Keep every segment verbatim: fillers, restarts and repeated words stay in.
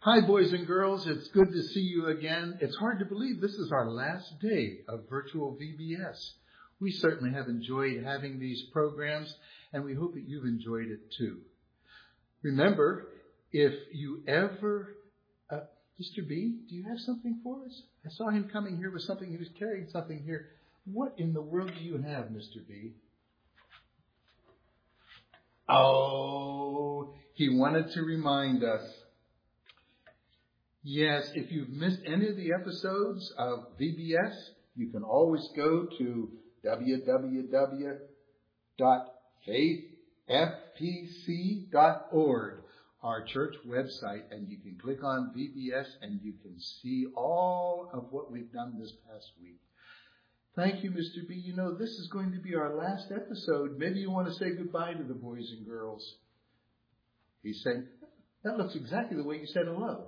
Hi, boys and girls. It's good to see you again. It's hard to believe this is our last day of virtual V B S. We certainly have enjoyed having these programs, and we hope that you've enjoyed it too. Remember, if you ever... Uh, Mister B, do you have something for us? I saw him coming here with something. He was carrying something here. What in the world do you have, Mister B? Oh, he wanted to remind us. Yes, if you've missed any of the episodes of V B S, you can always go to w w w dot faith f p c dot org, our church website, and you can click on V B S and you can see all of what we've done this past week. Thank you, Mister B. You know, this is going to be our last episode. Maybe you want to say goodbye to the boys and girls. He's saying, that looks exactly the way you said hello.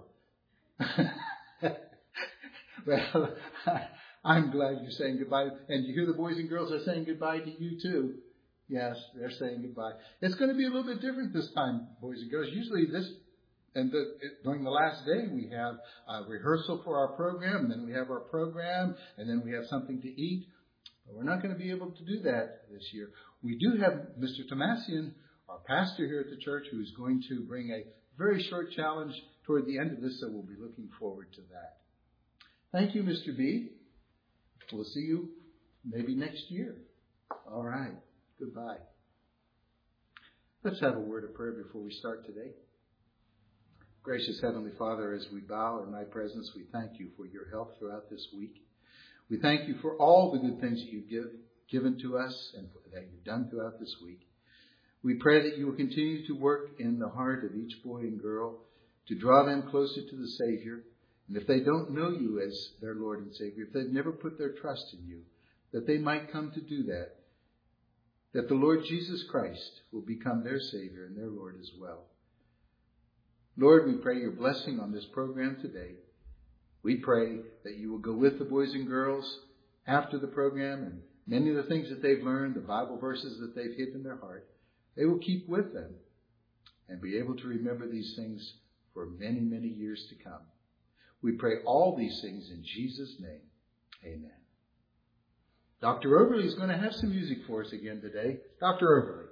Well, I'm glad you're saying goodbye. And you hear the boys and girls are saying goodbye to you too. Yes, they're saying goodbye. It's going to be a little bit different this time, boys and girls. Usually this, and the, during the last day, we have a rehearsal for our program, and then we have our program, and then we have something to eat. But we're not going to be able to do that this year. We do have Mister Tomasian, our pastor here at the church, who is going to bring a very short challenge toward the end of this, so we'll be looking forward to that. Thank you, Mister B. We'll see you maybe next year. All right. Goodbye. Let's have a word of prayer before we start today. Gracious Heavenly Father, as we bow in thy presence, we thank you for your help throughout this week. We thank you for all the good things that you've give, given to us and that you've done throughout this week. We pray that you will continue to work in the heart of each boy and girl to draw them closer to the Savior. And if they don't know you as their Lord and Savior, if they've never put their trust in you, that they might come to do that. That the Lord Jesus Christ will become their Savior and their Lord as well. Lord, we pray your blessing on this program today. We pray that you will go with the boys and girls after the program, and many of the things that they've learned, the Bible verses that they've hid in their heart, they will keep with them and be able to remember these things for many, many years to come. We pray all these things in Jesus' name. Amen. Doctor Overly is going to have some music for us again today. Doctor Overly.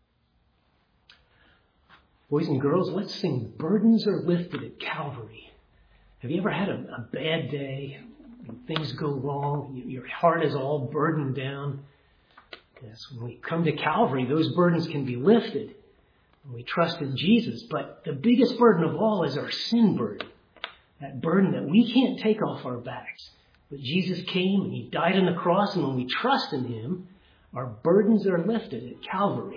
Boys and girls, let's sing Burdens Are Lifted at Calvary. Have you ever had a, a bad day? When things go wrong, your heart is all burdened down. Yes, when we come to Calvary, those burdens can be lifted when we trust in Jesus. But the biggest burden of all is our sin burden. That burden that we can't take off our backs. But Jesus came and he died on the cross, and when we trust in him, our burdens are lifted at Calvary.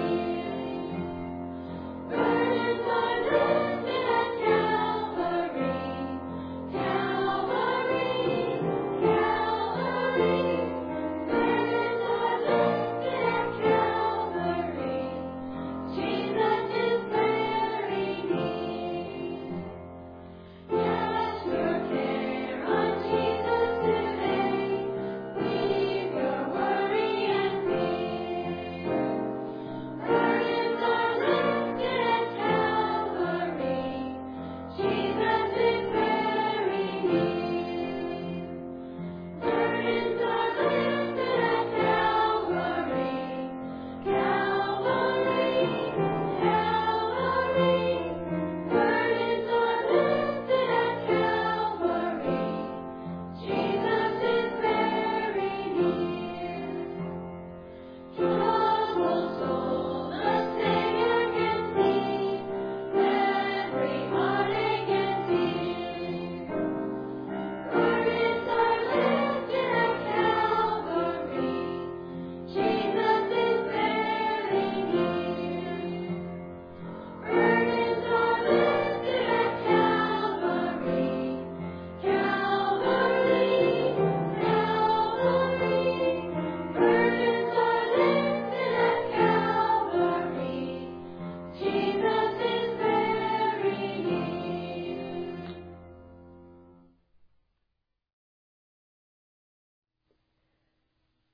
Calvary.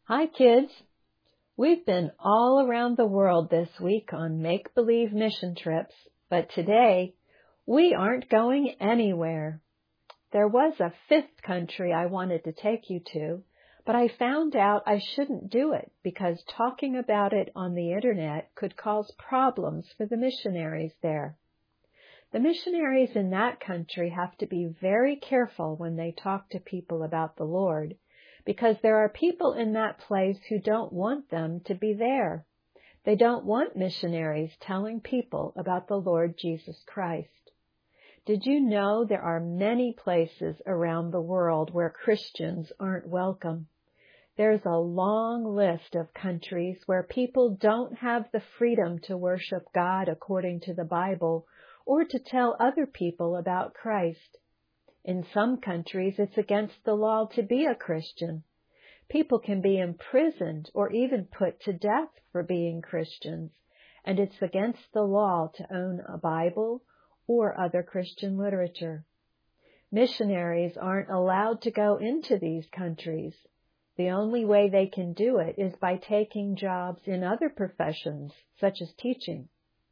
Hi, kids. We've been all around the world this week on make-believe mission trips, but today we aren't going anywhere. There was a fifth country I wanted to take you to, but I found out I shouldn't do it because talking about it on the internet could cause problems for the missionaries there. The missionaries in that country have to be very careful when they talk to people about the Lord, because there are people in that place who don't want them to be there. They don't want missionaries telling people about the Lord Jesus Christ. Did you know there are many places around the world where Christians aren't welcome? There's a long list of countries where people don't have the freedom to worship God according to the Bible or to tell other people about Christ. In some countries, it's against the law to be a Christian. People can be imprisoned or even put to death for being Christians, and it's against the law to own a Bible or other Christian literature. Missionaries aren't allowed to go into these countries. The only way they can do it is by taking jobs in other professions, such as teaching.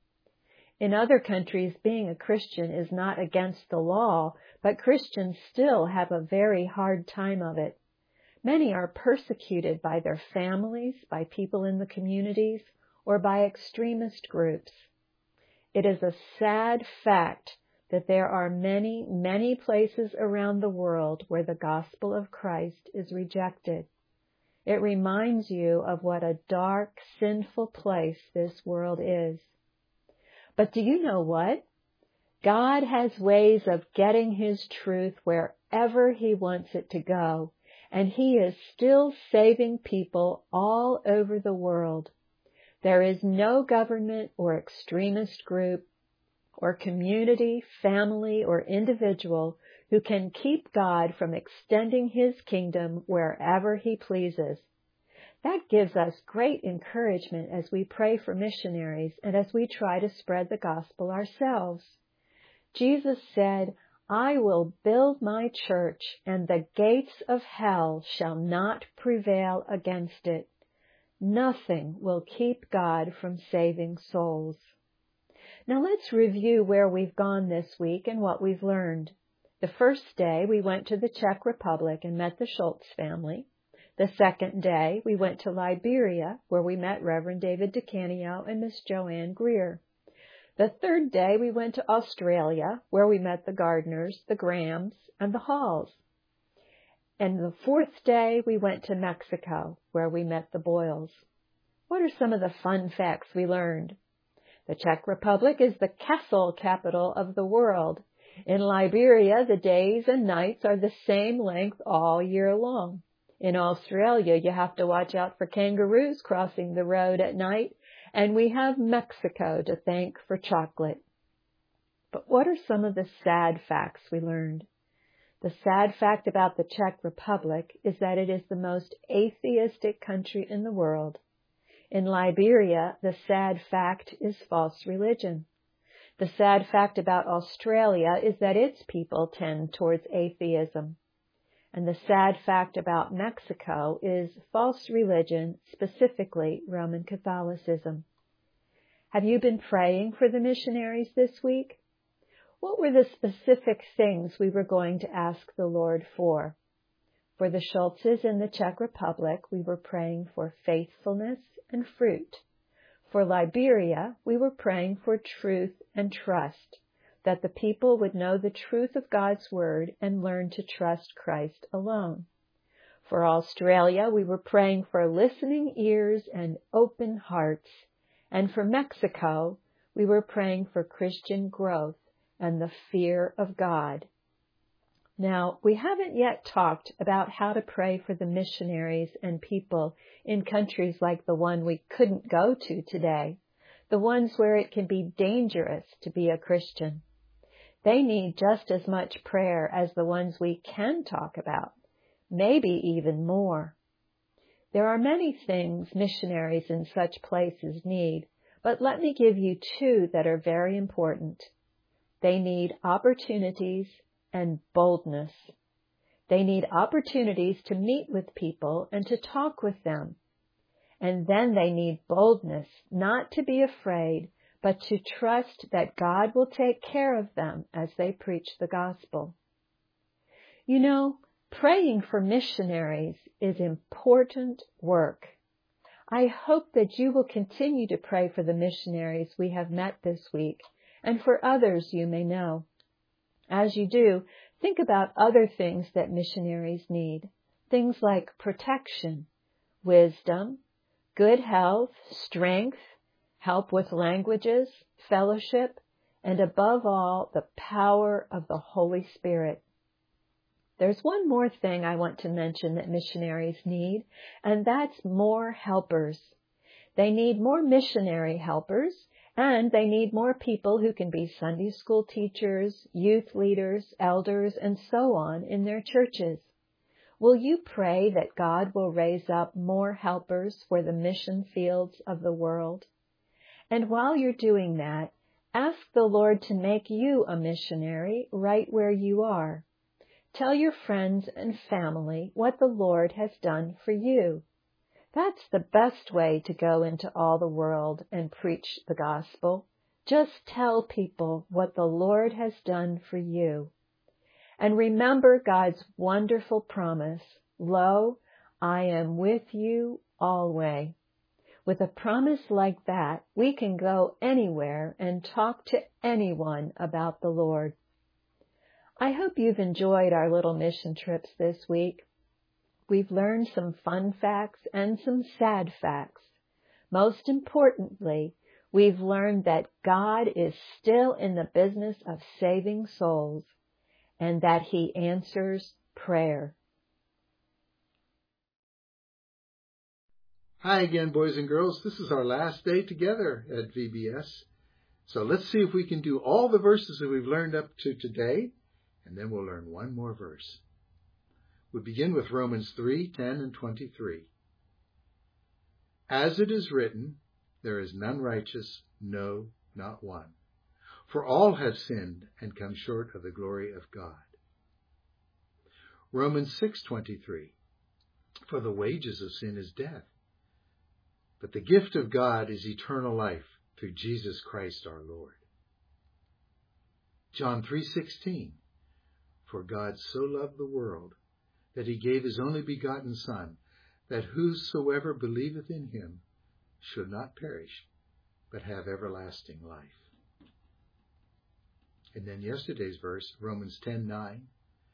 In other countries, being a Christian is not against the law, but Christians still have a very hard time of it. Many are persecuted by their families, by people in the communities, or by extremist groups. It is a sad fact that there are many, many places around the world where the gospel of Christ is rejected. It reminds you of what a dark, sinful place this world is. But do you know what? God has ways of getting His truth wherever He wants it to go, and He is still saving people all over the world. There is no government or extremist group or community, family, or individual who can keep God from extending His kingdom wherever He pleases. That gives us great encouragement as we pray for missionaries and as we try to spread the gospel ourselves. Jesus said, "I will build my church, and the gates of hell shall not prevail against it." Nothing will keep God from saving souls. Now let's review where we've gone this week and what we've learned. The first day we went to the Czech Republic and met the Schultz family. The second day we went to Liberia, where we met Reverend David DeCanio and Miss Joanne Greer. The third day we went to Australia, where we met the Gardners, the Grahams, and the Halls. And the fourth day we went to Mexico, where we met the Boyles. What are some of the fun facts we learned? The Czech Republic is the castle capital of the world. In Liberia, the days and nights are the same length all year long. In Australia, you have to watch out for kangaroos crossing the road at night, and we have Mexico to thank for chocolate. But what are some of the sad facts we learned? The sad fact about the Czech Republic is that it is the most atheistic country in the world. In Liberia, the sad fact is false religion. The sad fact about Australia is that its people tend towards atheism. And the sad fact about Mexico is false religion, specifically Roman Catholicism. Have you been praying for the missionaries this week? What were the specific things we were going to ask the Lord for? For the Schultzes in the Czech Republic, we were praying for faithfulness and fruit. For Liberia, we were praying for truth and trust, that the people would know the truth of God's Word and learn to trust Christ alone. For Australia, we were praying for listening ears and open hearts. And for Mexico, we were praying for Christian growth and the fear of God. Now, we haven't yet talked about how to pray for the missionaries and people in countries like the one we couldn't go to today, the ones where it can be dangerous to be a Christian. They need just as much prayer as the ones we can talk about, maybe even more. There are many things missionaries in such places need, but let me give you two that are very important. They need opportunities and boldness. They need opportunities to meet with people and to talk with them. And then they need boldness, not to be afraid, but to trust that God will take care of them as they preach the gospel. You know, praying for missionaries is important work. I hope that you will continue to pray for the missionaries we have met this week and for others you may know. As you do, think about other things that missionaries need. Things like protection, wisdom, good health, strength, help with languages, fellowship, and above all, the power of the Holy Spirit. There's one more thing I want to mention that missionaries need, and that's more helpers. They need more missionary helpers, and they need more people who can be Sunday school teachers, youth leaders, elders, and so on in their churches. Will you pray that God will raise up more helpers for the mission fields of the world? And while you're doing that, ask the Lord to make you a missionary right where you are. Tell your friends and family what the Lord has done for you. That's the best way to go into all the world and preach the gospel. Just tell people what the Lord has done for you. And remember God's wonderful promise, "Lo, I am with you always." With a promise like that, we can go anywhere and talk to anyone about the Lord. I hope you've enjoyed our little mission trips this week. We've learned some fun facts and some sad facts. Most importantly, we've learned that God is still in the business of saving souls and that He answers prayer. Hi again, boys and girls. This is our last day together at V B S. So let's see if we can do all the verses that we've learned up to today, and then we'll learn one more verse. We begin with Romans three, ten and twenty-three. As it is written, there is none righteous, no, not one. For all have sinned and come short of the glory of God. Romans six, twenty-three. For the wages of sin is death, but the gift of God is eternal life through Jesus Christ our Lord. John three, sixteen. For God so loved the world that He gave His only begotten Son, that whosoever believeth in Him should not perish, but have everlasting life. And then yesterday's verse, Romans ten, nine.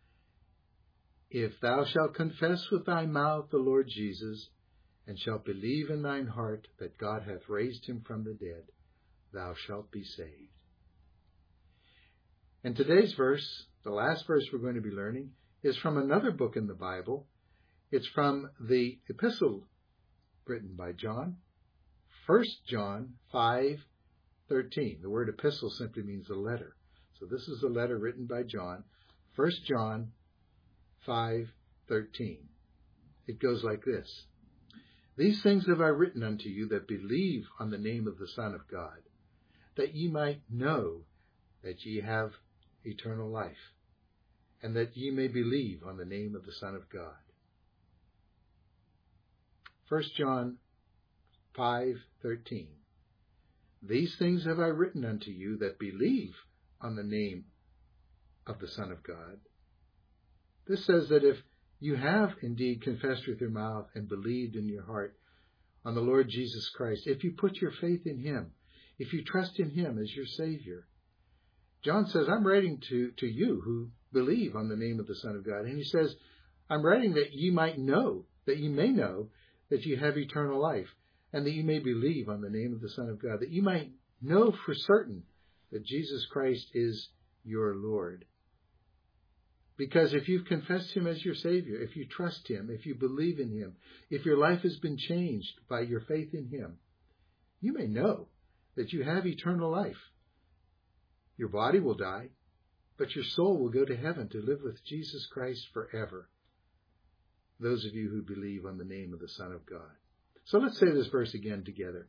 If thou shalt confess with thy mouth the Lord Jesus, and shalt believe in thine heart that God hath raised Him from the dead, thou shalt be saved. And today's verse, the last verse we're going to be learning, is from another book in the Bible. It's from the epistle written by John, First John five, thirteen. The word epistle simply means a letter. So this is a letter written by John, First John five, thirteen. It goes like this. These things have I written unto you that believe on the name of the Son of God, that ye might know that ye have eternal life, and that ye may believe on the name of the Son of God. First John five, thirteen. These things have I written unto you that believe on the name of the Son of God. This says that if you have indeed confessed with your mouth and believed in your heart on the Lord Jesus Christ, if you put your faith in Him, if you trust in Him as your Savior, John says, I'm writing to, to you who believe on the name of the Son of God. And he says, I'm writing that ye might know, that ye may know that you have eternal life, and that you may believe on the name of the Son of God, that you might know for certain that Jesus Christ is your Lord. Because if you've confessed Him as your Savior, if you trust Him, if you believe in Him, if your life has been changed by your faith in Him, you may know that you have eternal life. Your body will die, but your soul will go to heaven to live with Jesus Christ forever. Those of you who believe on the name of the Son of God. So let's say this verse again together.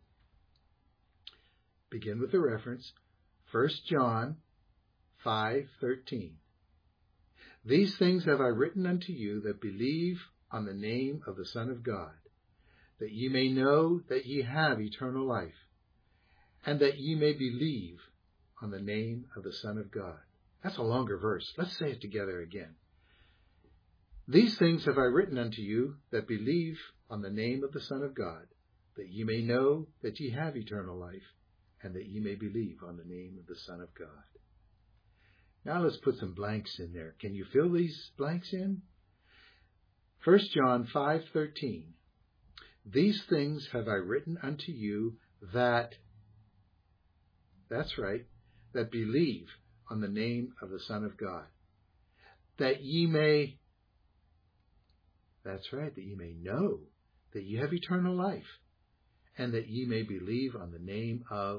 Begin with the reference, First John five, thirteen. These things have I written unto you that believe on the name of the Son of God, that ye may know that ye have eternal life, and that ye may believe on the name of the Son of God. That's a longer verse. Let's say it together again. These things have I written unto you that believe on the name of the Son of God, that ye may know that ye have eternal life, and that ye may believe on the name of the Son of God. Now let's put some blanks in there. Can you fill these blanks in? First John five thirteen. These things have I written unto you that, that's right, that believe on the name of the Son of God, that ye may, that's right, that ye may know that ye have eternal life, and that ye may believe on the name of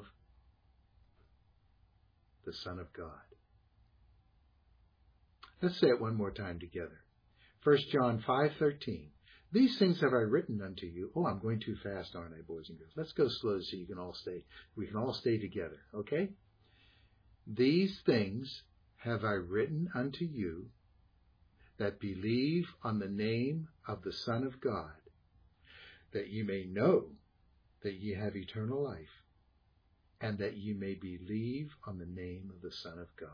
the Son of God. Let's say it one more time together. First John five thirteen. These things have I written unto you. Oh, I'm going too fast, aren't I, boys and girls? Let's go slow so you can all stay. We can all stay together, okay? These things have I written unto you that believe on the name of the Son of God, that ye may know that ye have eternal life, and that ye may believe on the name of the Son of God.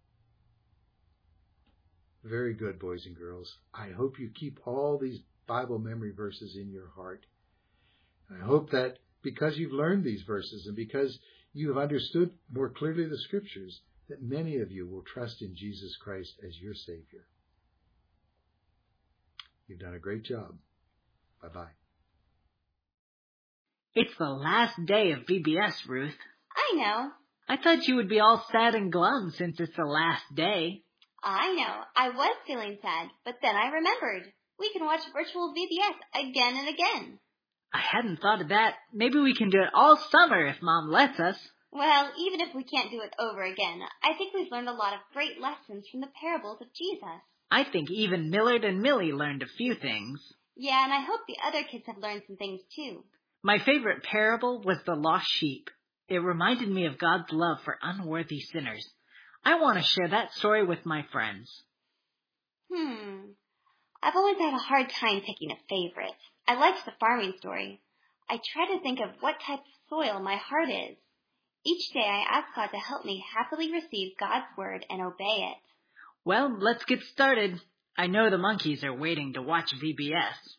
Very good, boys and girls. I hope you keep all these Bible memory verses in your heart. I hope that because you've learned these verses and because you have understood more clearly the Scriptures, that many of you will trust in Jesus Christ as your Savior. You've done a great job. Bye-bye. It's the last day of V B S, Ruth. I know. I thought you would be all sad and glum since it's the last day. I know. I was feeling sad, but then I remembered. We can watch virtual V B S again and again. I hadn't thought of that. Maybe we can do it all summer if Mom lets us. Well, even if we can't do it over again, I think we've learned a lot of great lessons from the parables of Jesus. I think even Millard and Millie learned a few things. Yeah, and I hope the other kids have learned some things too. My favorite parable was the lost sheep. It reminded me of God's love for unworthy sinners. I want to share that story with my friends. Hmm. I've always had a hard time picking a favorite. I liked the farming story. I try to think of what type of soil my heart is. Each day I ask God to help me happily receive God's word and obey it. Well, let's get started. I know the monkeys are waiting to watch V B S.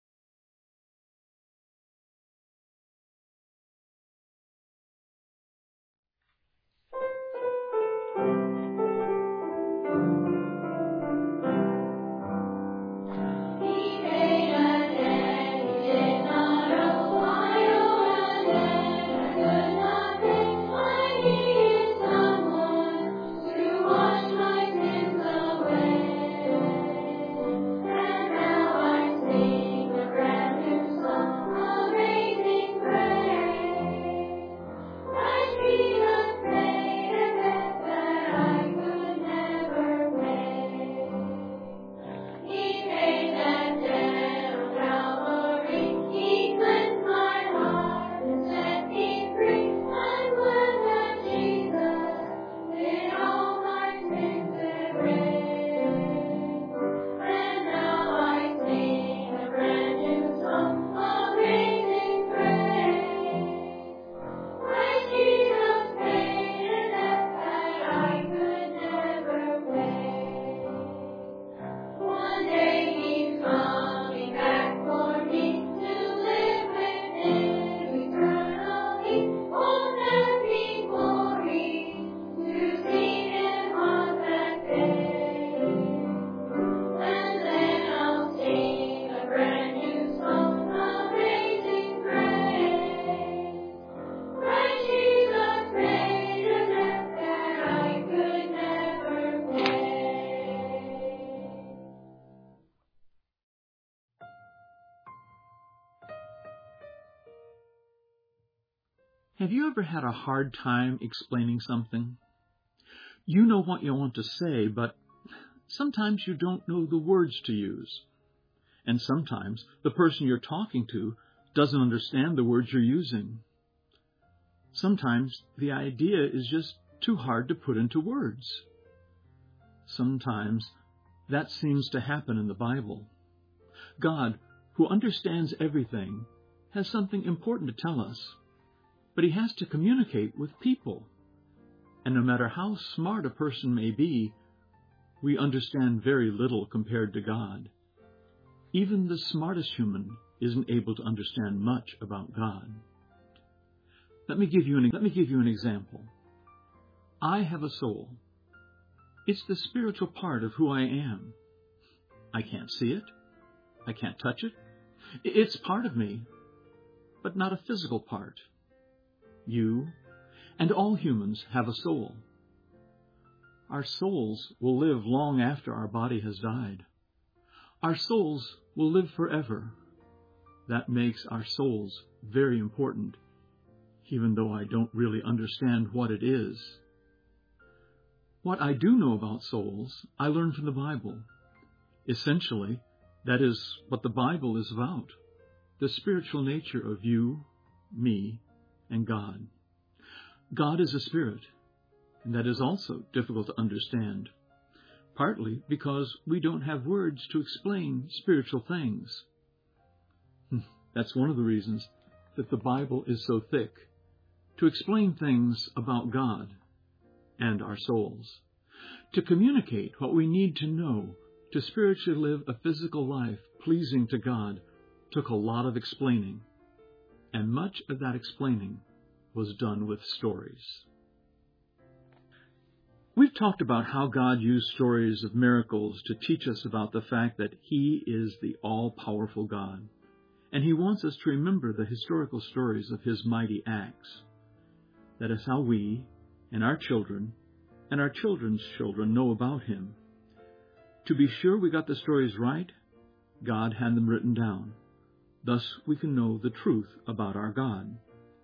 Have you ever had a hard time explaining something? You know what you want to say, but sometimes you don't know the words to use. And sometimes the person you're talking to doesn't understand the words you're using. Sometimes the idea is just too hard to put into words. Sometimes That seems to happen in the Bible. God, who understands everything, has something important to tell us, but he has to communicate with people. And no matter how smart a person may be, we understand very little compared to God. Even the smartest human isn't able to understand much about God. Let me give you an, let me give you an example. I have a soul. It's the spiritual part of who I am. I can't see it. I can't touch it. It's part of me, but not a physical part. You and all humans have a soul. Our souls will live long after our body has died. Our souls will live forever. That makes our souls very important, even though I don't really understand what it is. What I do know about souls, I learned from the Bible. Essentially, that is what the Bible is about, the spiritual nature of you, me, and God. God is a spirit, and that is also difficult to understand, partly because we don't have words to explain spiritual things. That's one of the reasons that the Bible is so thick, to explain things about God and our souls, to communicate what we need to know to spiritually live a physical life pleasing to God took a lot of explaining, and much of that explaining was done with stories. We've talked about how God used stories of miracles to teach us about the fact that He is the all-powerful God, and He wants us to remember the historical stories of His mighty acts. That is how we and our children and our children's children know about Him. To be sure we got the stories right, God had them written down. Thus we can know the truth about our God.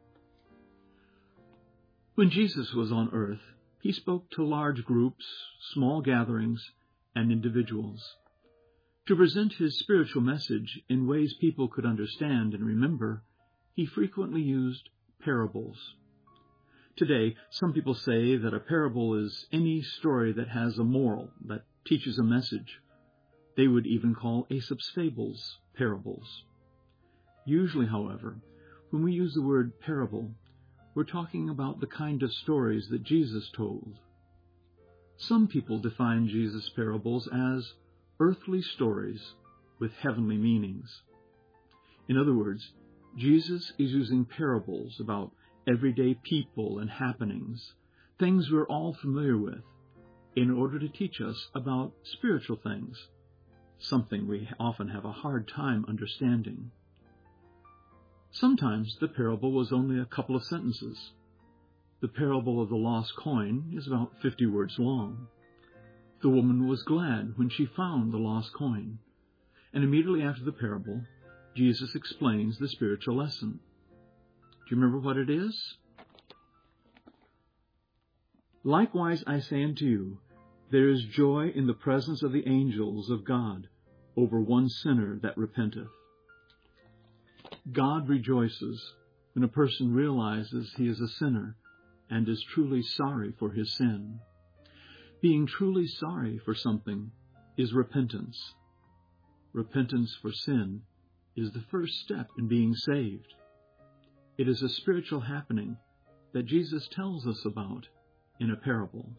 When Jesus was on earth, He spoke to large groups, small gatherings, and individuals. To present His spiritual message in ways people could understand and remember, He frequently used parables. Today, some people say that a parable is any story that has a moral, that teaches a message. They would even call Aesop's fables parables. Usually, however, when we use the word parable, we're talking about the kind of stories that Jesus told. Some people define Jesus' parables as earthly stories with heavenly meanings. In other words, Jesus is using parables about everyday people and happenings, things we're all familiar with, in order to teach us about spiritual things, something we often have a hard time understanding. Sometimes the parable was only a couple of sentences. The parable of the lost coin is about fifty words long. The woman was glad when she found the lost coin, and immediately after the parable, Jesus explains the spiritual lesson. Do you remember what it is? Likewise I say unto you, there is joy in the presence of the angels of God over one sinner that repenteth. God rejoices when a person realizes he is a sinner and is truly sorry for his sin. Being truly sorry for something is repentance. Repentance for sin is the first step in being saved. It is a spiritual happening that Jesus tells us about in a parable.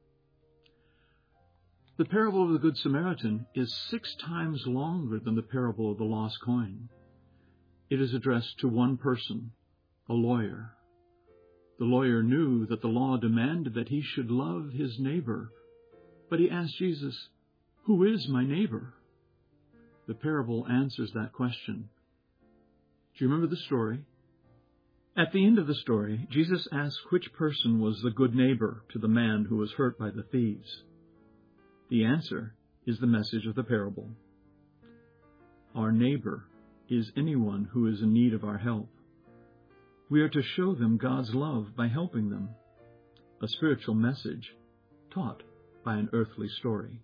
The parable of the Good Samaritan is six times longer than the parable of the lost coin. It is addressed to one person, a lawyer. The lawyer knew that the law demanded that he should love his neighbor, but he asked Jesus, "Who is my neighbor?" The parable answers that question. Do you remember the story? At the end of the story, Jesus asks which person was the good neighbor to the man who was hurt by the thieves. The answer is the message of the parable. Our neighbor is anyone who is in need of our help. We are to show them God's love by helping them, a spiritual message taught by an earthly story.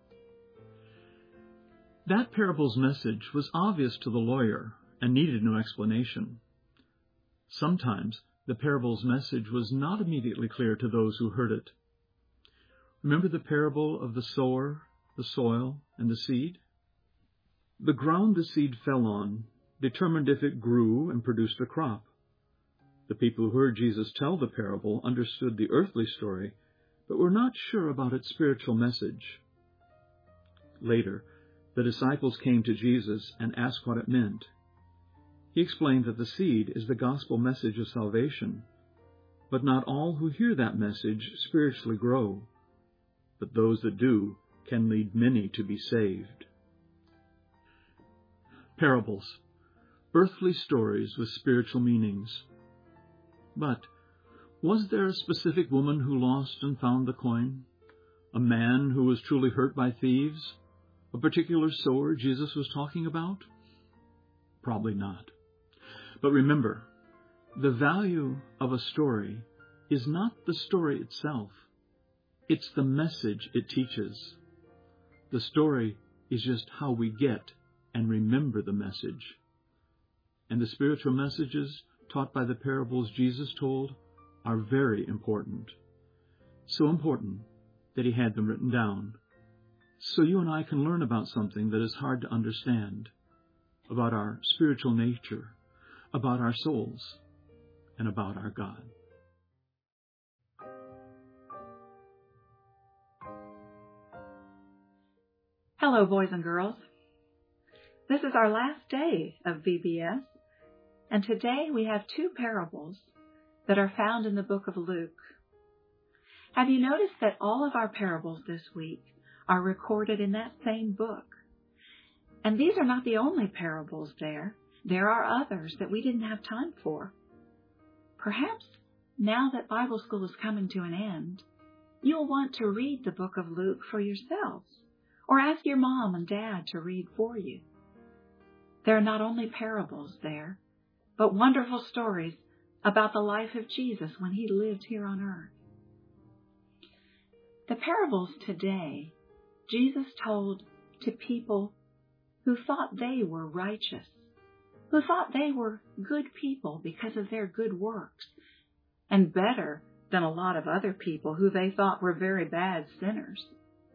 That parable's message was obvious to the lawyer and needed no explanation. Sometimes the parable's message was not immediately clear to those who heard it. Remember the parable of the sower the soil, and the seed? The ground the seed fell on determined if it grew and produced a crop. The people who heard Jesus tell the parable understood the earthly story, but were not sure about its spiritual message. Later, the disciples came to Jesus and asked what it meant. He explained that the seed is the gospel message of salvation, but not all who hear that message spiritually grow, but those that do can lead many to be saved. Parables, earthly stories with spiritual meanings. But was there a specific woman who lost and found the coin? A man who was truly hurt by thieves? A particular sower Jesus was talking about? Probably not. But remember, the value of a story is not the story itself. It's the message it teaches. The story is just how we get and remember the message. And the spiritual messages taught by the parables Jesus told are very important. So important that he had them written down. So you and I can learn about something that is hard to understand, about our spiritual nature, about our souls, and about our God. Hello, boys and girls. This is our last day of V B S, and today we have two parables that are found in the book of Luke. Have you noticed that all of our parables this week are recorded in that same book? And these are not the only parables there. There are others that we didn't have time for. Perhaps now that Bible school is coming to an end, you'll want to read the book of Luke for yourselves, or ask your mom and dad to read for you. There are not only parables there, but wonderful stories about the life of Jesus when he lived here on earth. The parables today, Jesus told to people who thought they were righteous, who thought they were good people because of their good works, and better than a lot of other people who they thought were very bad sinners.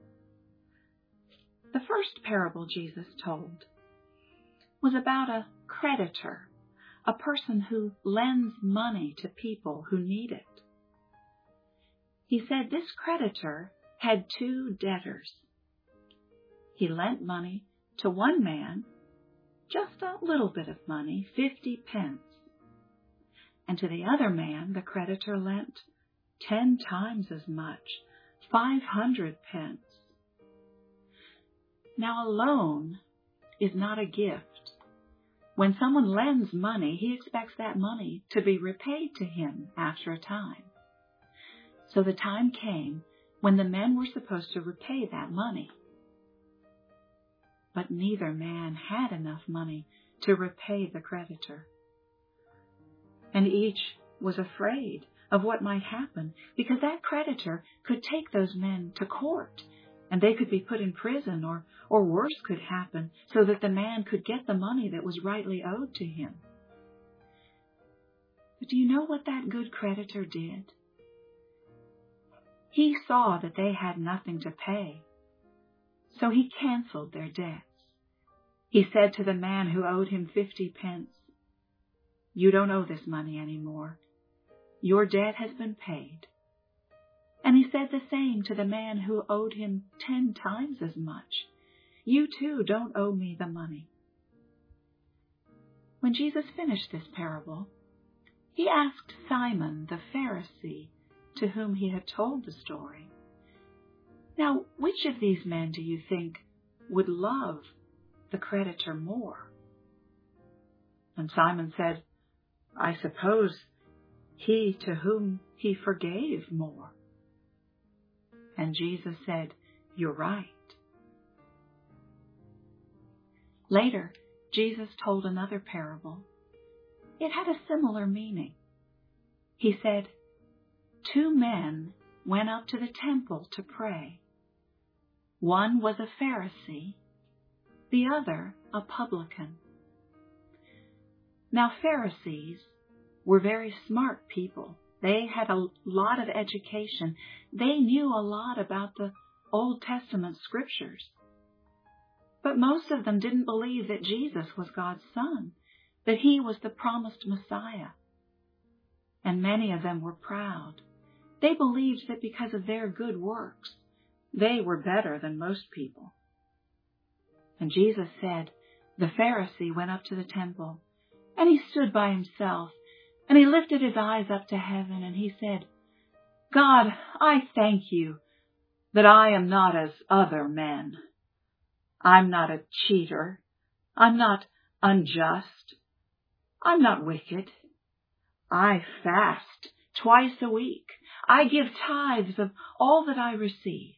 The first parable Jesus told was about a creditor, a person who lends money to people who need it. He said this creditor had two debtors. He lent money to one man, just a little bit of money, fifty pence. And to the other man, the creditor lent ten times as much, five hundred pence. Now, a loan is not a gift. When someone lends money, he expects that money to be repaid to him after a time. So the time came when the men were supposed to repay that money. But neither man had enough money to repay the creditor. And each was afraid of what might happen, because that creditor could take those men to court, and they could be put in prison, or, or worse could happen, so that the man could get the money that was rightly owed to him. But do you know what that good creditor did? He saw that they had nothing to pay, so he canceled their debts. He said to the man who owed him fifty pence, "You don't owe this money anymore. Your debt has been paid." And he said the same to the man who owed him ten times as much. "You too don't owe me the money." When Jesus finished this parable, he asked Simon the Pharisee, to whom he had told the story, "Now, which of these men do you think would love the creditor more?" And Simon said, "I suppose he to whom he forgave more." And Jesus said, "You're right." Later, Jesus told another parable. It had a similar meaning. He said, "Two men went up to the temple to pray. One was a Pharisee, the other a publican." Now, Pharisees were very smart people. They had a lot of education. They knew a lot about the Old Testament scriptures. But most of them didn't believe that Jesus was God's Son, that he was the promised Messiah. And many of them were proud. They believed that because of their good works, they were better than most people. And Jesus said, the Pharisee went up to the temple, and he stood by himself, and he lifted his eyes up to heaven, and he said, God, I thank you that I am not as other men. I'm not a cheater. I'm not unjust. I'm not wicked. I fast twice a week. I give tithes of all that I receive.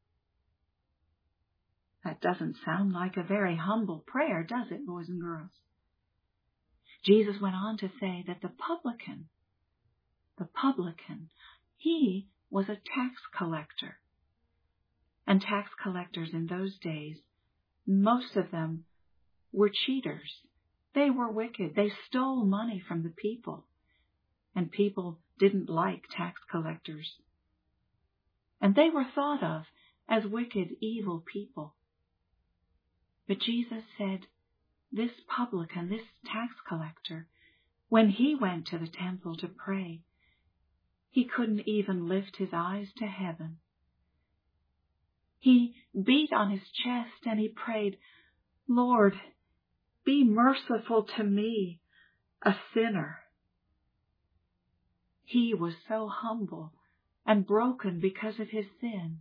That doesn't sound like a very humble prayer, does it, boys and girls? Jesus went on to say that the publican, the publican, he was a tax collector. And tax collectors in those days, most of them were cheaters. They were wicked. They stole money from the people. And people didn't like tax collectors. And they were thought of as wicked, evil people. But Jesus said, this publican, this tax collector, when he went to the temple to pray, he couldn't even lift his eyes to heaven. He beat on his chest and he prayed, Lord, be merciful to me, a sinner. He was so humble and broken because of his sin.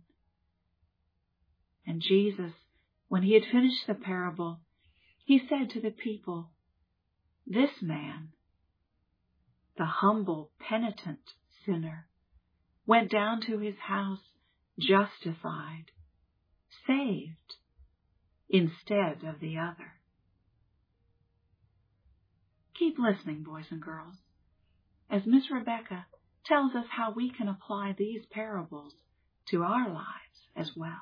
And Jesus, when he had finished the parable, he said to the people, this man, the humble, penitent sinner, went down to his house justified, saved, instead of the other. Keep listening, boys and girls, as Miss Rebecca tells us how we can apply these parables to our lives as well.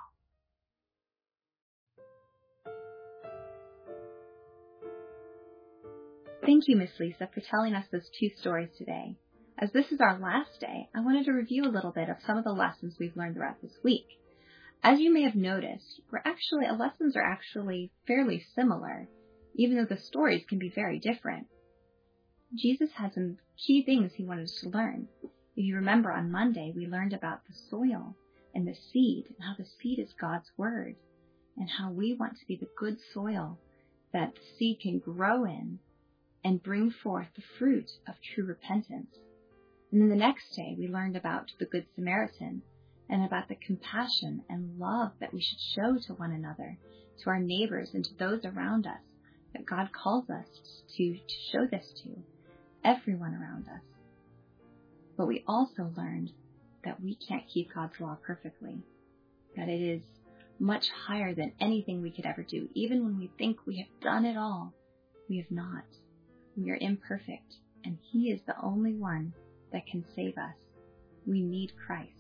Thank you, Miss Lisa, for telling us those two stories today. As this is our last day, I wanted to review a little bit of some of the lessons we've learned throughout this week. As you may have noticed, we're actually, our lessons are actually fairly similar, even though the stories can be very different. Jesus had some key things he wanted us to learn. If you remember, on Monday, we learned about the soil and the seed, and how the seed is God's word, and how we want to be the good soil that the seed can grow in and bring forth the fruit of true repentance. And then the next day, we learned about the Good Samaritan and about the compassion and love that we should show to one another, to our neighbors, and to those around us, that God calls us to, to show this to, everyone around us. But we also learned that we can't keep God's law perfectly, that it is much higher than anything we could ever do. Even when we think we have done it all, we have not. We are imperfect, and He is the only one that can save us. We need Christ.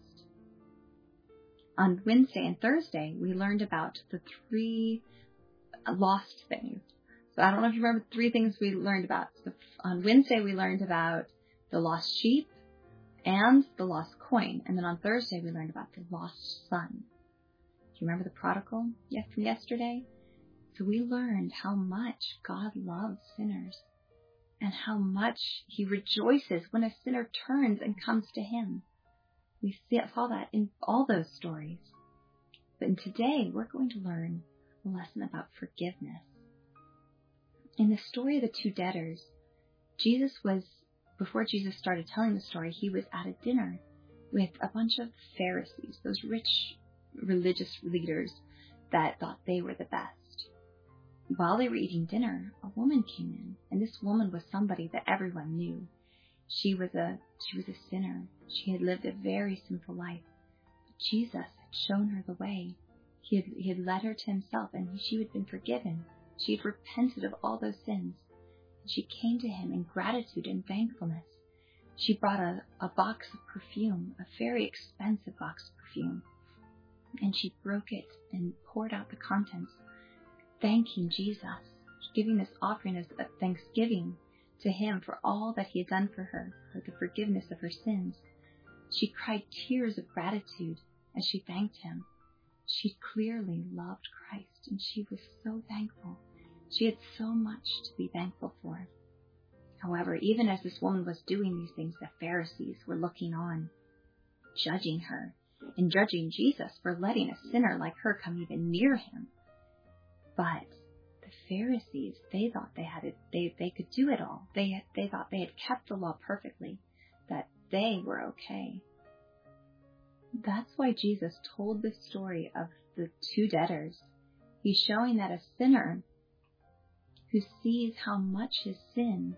On Wednesday and Thursday, we learned about the three lost things. So I don't know if you remember the three things we learned about. So on Wednesday, we learned about the lost sheep and the lost coin. And then on Thursday, we learned about the lost son. Do you remember the prodigal from yesterday? So we learned how much God loves sinners, and how much He rejoices when a sinner turns and comes to Him. We saw that in all those stories. But today, we're going to learn a lesson about forgiveness. In the story of the two debtors, Jesus was, before Jesus started telling the story, He was at a dinner with a bunch of Pharisees, those rich religious leaders that thought they were the best. While they were eating dinner, a woman came in, and this woman was somebody that everyone knew. She was a she was a sinner. She had lived a very sinful life. But Jesus had shown her the way. He had, he had led her to Himself, and she had been forgiven. She had repented of all those sins. And she came to Him in gratitude and thankfulness. She brought a, a box of perfume, a very expensive box of perfume, and she broke it and poured out the contents, thanking Jesus, giving this offering as a thanksgiving to Him for all that He had done for her, for the forgiveness of her sins. She cried tears of gratitude as she thanked Him. She clearly loved Christ, and she was so thankful. She had so much to be thankful for. However, even as this woman was doing these things, the Pharisees were looking on, judging her, and judging Jesus for letting a sinner like her come even near him. But the Pharisees, they thought they had it, they, they could do it all. They had, they thought they had kept the law perfectly, that they were okay. That's why Jesus told the story of the two debtors. He's showing that a sinner who sees how much his sin,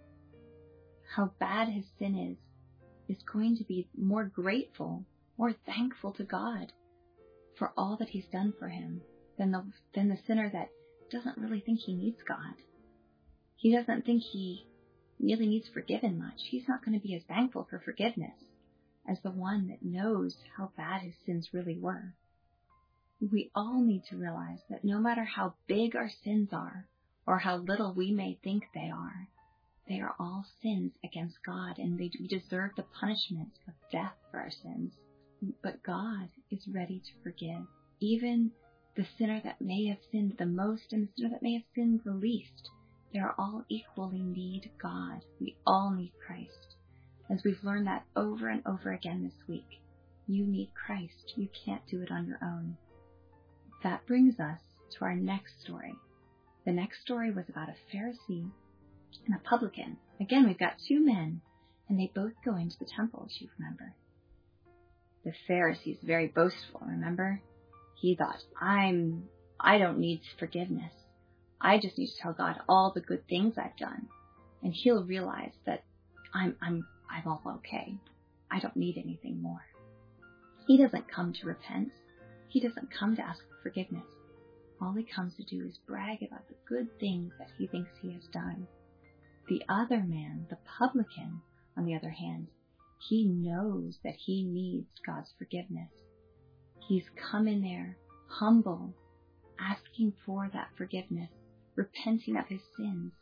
how bad his sin is, is going to be more grateful, more thankful to God for all that he's done for him than the, than the sinner that doesn't really think he needs God. He doesn't think he really needs forgiven much. He's not going to be as thankful for forgiveness as the one that knows how bad his sins really were. We all need to realize that no matter how big our sins are, or how little we may think they are, they are all sins against God, and they deserve the punishment of death for our sins. But God is ready to forgive even the sinner that may have sinned the most and the sinner that may have sinned the least. They are all equally need God. We all need Christ. As we've learned that over and over again this week, you need Christ. You can't do it on your own. That brings us to our next story. The next story was about a Pharisee and a publican. Again, we've got two men, and they both go into the temple, as you remember. The Pharisee is very boastful, remember? He thought, I'm, I don't need forgiveness. I just need to tell God all the good things I've done, and he'll realize that I'm, I'm, I'm all okay. I don't need anything more. He doesn't come to repent. He doesn't come to ask for forgiveness. All he comes to do is brag about the good things that he thinks he has done. The other man, the publican, on the other hand, he knows that he needs God's forgiveness. He's come in there, humble, asking for that forgiveness, repenting of his sins.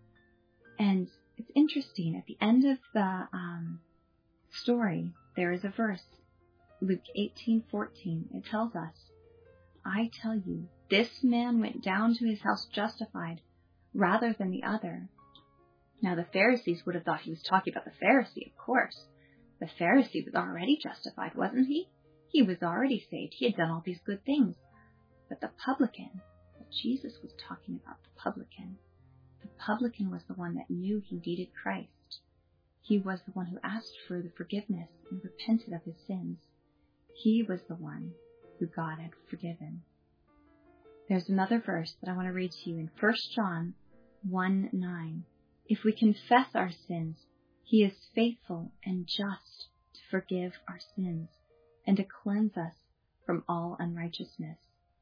And it's interesting, at the end of the um, story, there is a verse, Luke eighteen fourteen. It tells us, I tell you, this man went down to his house justified rather than the other. Now the Pharisees would have thought he was talking about the Pharisee, of course. The Pharisee was already justified, wasn't he? He was already saved. He had done all these good things. But the publican, but Jesus was talking about the publican. The publican was the one that knew he needed Christ. He was the one who asked for the forgiveness and repented of his sins. He was the one who God had forgiven. There's another verse that I want to read to you in First John one nine. If we confess our sins, he is faithful and just to forgive our sins and to cleanse us from all unrighteousness.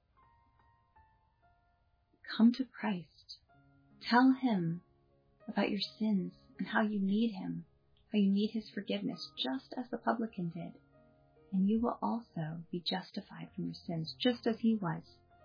Come to Christ. Tell him about your sins and how you need him, how you need his forgiveness, just as the publican did. And you will also be justified from your sins, just as he was.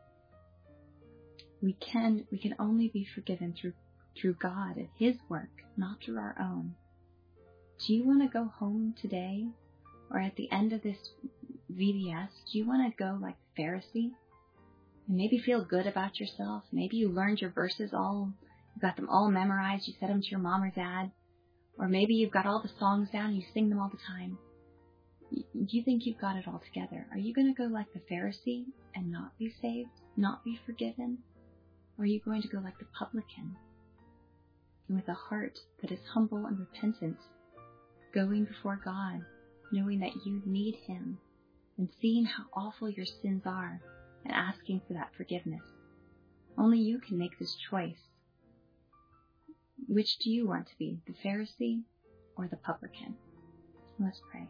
We can, we can only be forgiven through, through God and his work, not through our own. Do you want to go home today, or at the end of this V B S, do you want to go like the Pharisee and maybe feel good about yourself? Maybe you learned your verses all, you got them all memorized, you said them to your mom or dad, or maybe you've got all the songs down and you sing them all the time. You think you've got it all together. Are you going to go like the Pharisee and not be saved, not be forgiven? Or are you going to go like the publican, and with a heart that is humble and repentant, going before God, knowing that you need him, and seeing how awful your sins are, and asking for that forgiveness? Only you can make this choice. Which do you want to be, the Pharisee or the publican? Let's pray.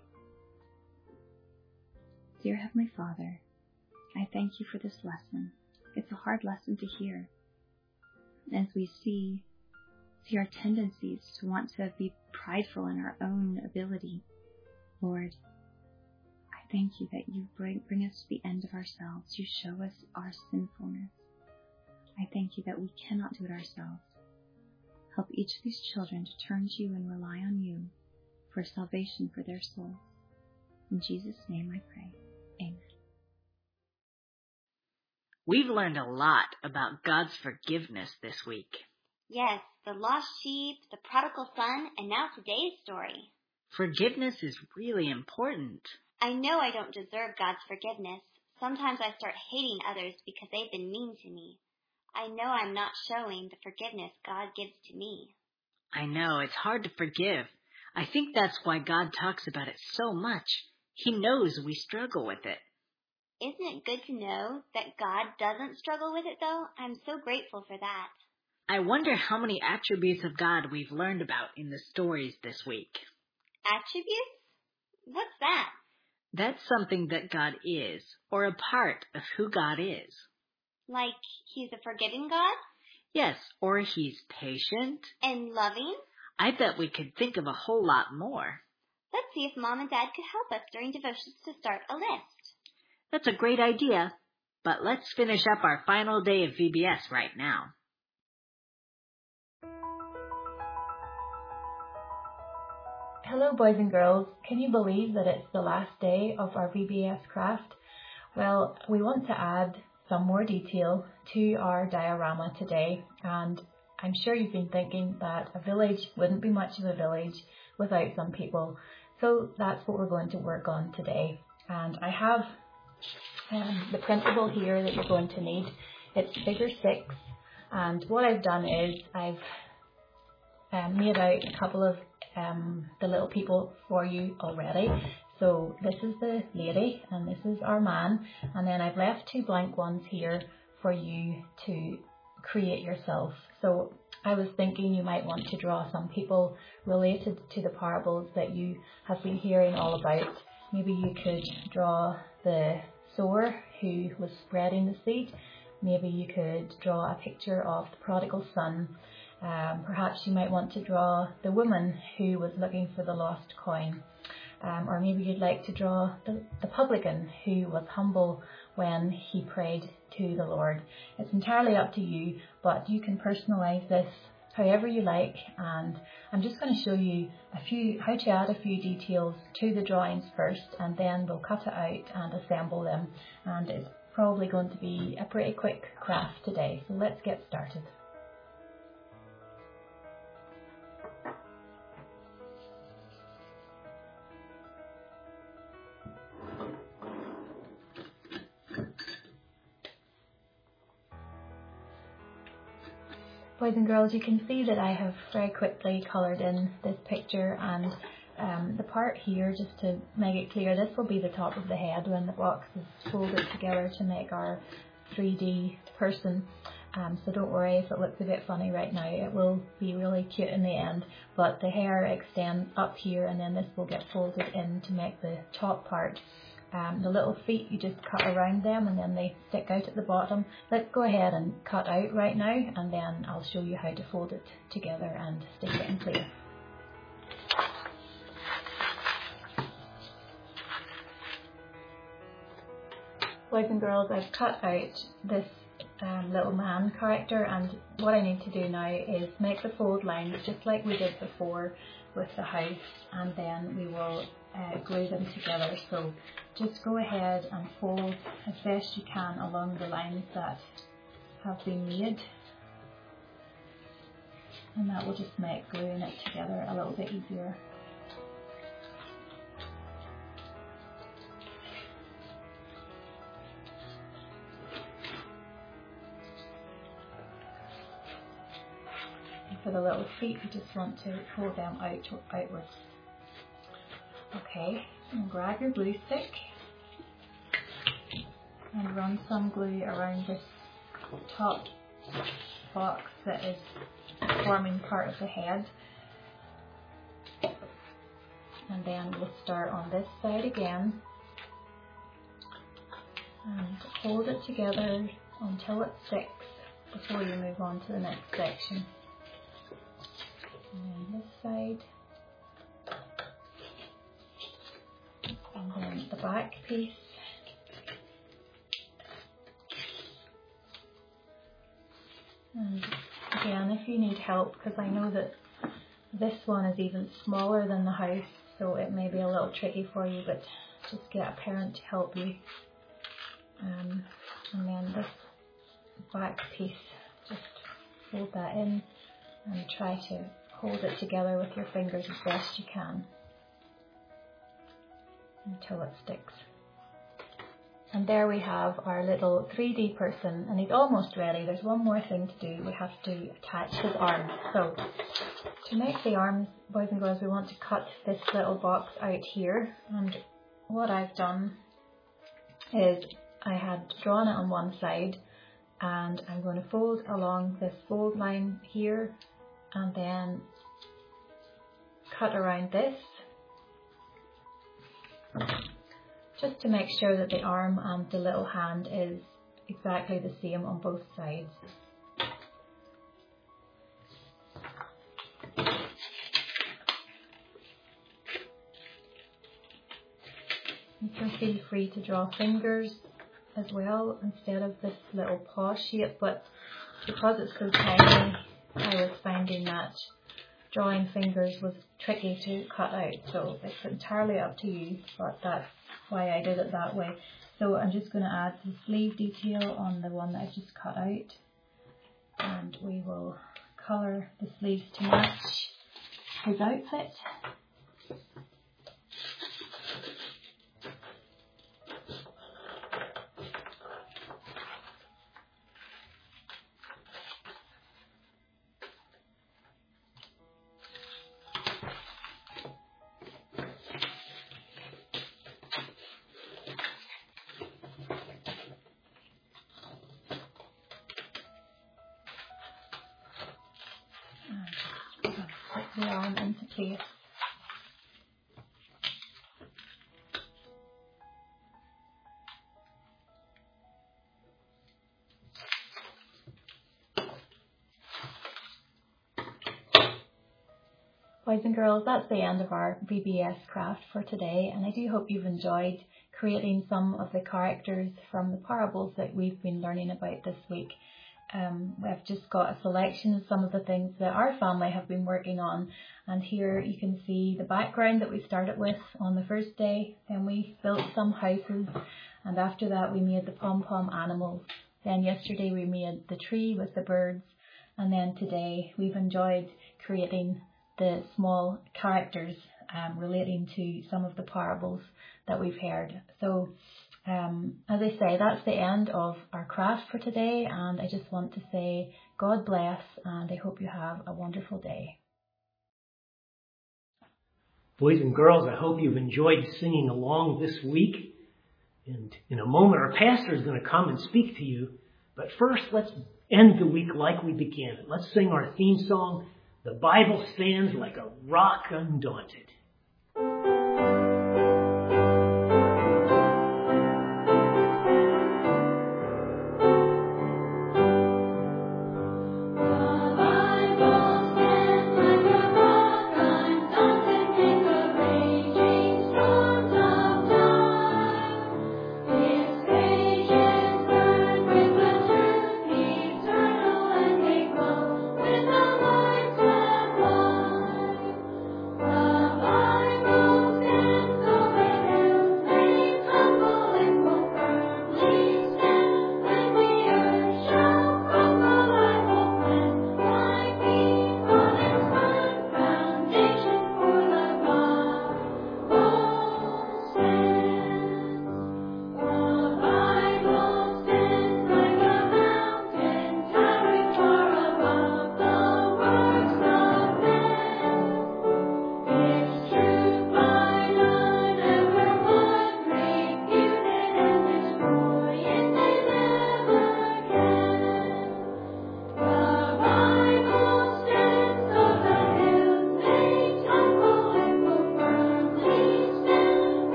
Dear Heavenly Father, I thank you for this lesson. It's a hard lesson to hear. As we see, see our tendencies to want to be prideful in our own ability, Lord, I thank you that you bring, bring us to the end of ourselves. You show us our sinfulness. I thank you that we cannot do it ourselves. Help each of these children to turn to you and rely on you for salvation for their souls. In Jesus' name I pray. Amen. We've learned a lot about God's forgiveness this week. Yes, the lost sheep, the prodigal son, and now today's story. Forgiveness is really important. I know I don't deserve God's forgiveness. Sometimes I start hating others because they've been mean to me. I know I'm not showing the forgiveness God gives to me. I know, it's hard to forgive. I think that's why God talks about it so much. He knows we struggle with it. Isn't it good to know that God doesn't struggle with it, though? I'm so grateful for that. I wonder how many attributes of God we've learned about in the stories this week. Attributes? What's that? That's something that God is, or a part of who God is. Like he's a forgiving God? Yes, or he's patient. And loving? I bet we could think of a whole lot more. Let's see if Mom and Dad could help us during devotions to start a list. That's a great idea, but let's finish up our final day of V B S right now. Hello, boys and girls. Can you believe that it's the last day of our V B S craft? Well, we want to add some more detail to our diorama today, and I'm sure you've been thinking that a village wouldn't be much of a village without some people. So that's what we're going to work on today. And I have um, the printable here that you're going to need. It's figure six, and what I've done is I've um, made out a couple of um, the little people for you already. So this is the lady and this is our man, and then I've left two blank ones here for you to create yourself. So I was thinking you might want to draw some people related to the parables that you have been hearing all about. Maybe you could draw the sower who was spreading the seed. Maybe you could draw a picture of the prodigal son. Um, perhaps you might want to draw the woman who was looking for the lost coin. Um, or maybe you'd like to draw the, the publican who was humble when he prayed to the Lord. It's entirely up to you, but you can personalize this however you like, and I'm just going to show you a few how to add a few details to the drawings first, and then we'll cut it out and assemble them, and it's probably going to be a pretty quick craft today, so let's get started. Boys and girls, you can see that I have very quickly coloured in this picture, and um, the part here, just to make it clear, this will be the top of the head when the box is folded together to make our three D person. Um, so don't worry if it looks a bit funny right now, it will be really cute in the end, but the hair extends up here and then this will get folded in to make the top part. Um, the little feet, you just cut around them and then they stick out at the bottom. Let's go ahead and cut out right now, and then I'll show you how to fold it together and stick it in place. Boys and girls, I've cut out this um, little man character, and what I need to do now is make the fold lines just like we did before with the house, and then we will uh, glue them together. So just go ahead and fold as best you can along the lines that have been made, and that will just make gluing it together a little bit easier. And for the little feet, you just want to pull them out outwards. Okay, and grab your glue stick and run some glue around this top box that is forming part of the head. And then we'll start on this side again and hold it together until it sticks before you move on to the next section. And then this side. And then the back piece. And again, if you need help, because I know that this one is even smaller than the house, so it may be a little tricky for you, but just get a parent to help you. Um, and then this back piece. Just fold that in and try to hold it together with your fingers as best you can until it sticks. And there we have our little three D person, and he's almost ready. There's one more thing to do. We have to attach his arms. So to make the arms, boys and girls, we want to cut this little box out here. And what I've done is I had drawn it on one side, and I'm going to fold along this fold line here and then cut around this, just to make sure that the arm and the little hand is exactly the same on both sides. You can feel free to draw fingers as well instead of this little paw shape, but because it's so tiny, I was finding that drawing fingers was tricky to cut out, so it's entirely up to you, but that's why I did it that way. So I'm just going to add the sleeve detail on the one that I've just cut out, and we will colour the sleeves to match his outfit. The arm into place. Boys and girls, that's the end of our V B S craft for today, and I do hope you've enjoyed creating some of the characters from the parables that we've been learning about this week. Um, we've just got a selection of some of the things that our family have been working on, and here you can see the background that we started with on the first day. Then we built some houses, and after that we made the pom-pom animals. Then yesterday we made the tree with the birds, and then today we've enjoyed creating the small characters um, relating to some of the parables that we've heard. So Um, as I say, that's the end of our craft for today, and I just want to say God bless, and I hope you have a wonderful day. Boys and girls, I hope you've enjoyed singing along this week. And in a moment, our pastor is going to come and speak to you. But first, let's end the week like we began it. Let's sing our theme song, "The Bible Stands Like a Rock Undaunted." The